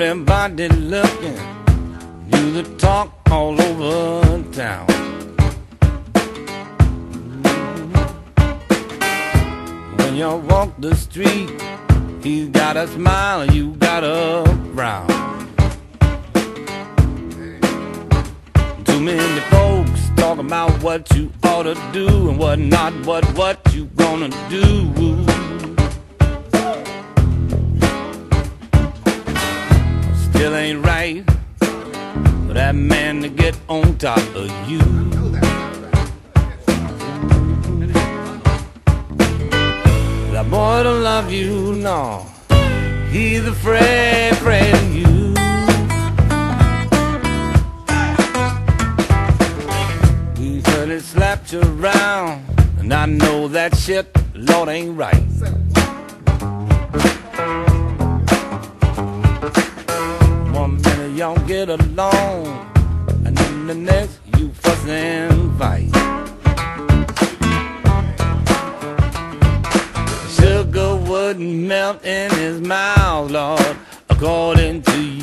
Everybody looking, you the talk all over town. When you walk the street, he's got a smile, you got a frown. Too many folks talk about what you ought to do and what not, what you gonna do. Still ain't right for that man to get on top of you. That boy don't love you, no. He's afraid of you. We heard it slapped you around, and I know that shit, Lord, ain't right. One minute y'all get along, and then the next you fuss and fight. Sugar wouldn't melt in his mouth, Lord, according to you.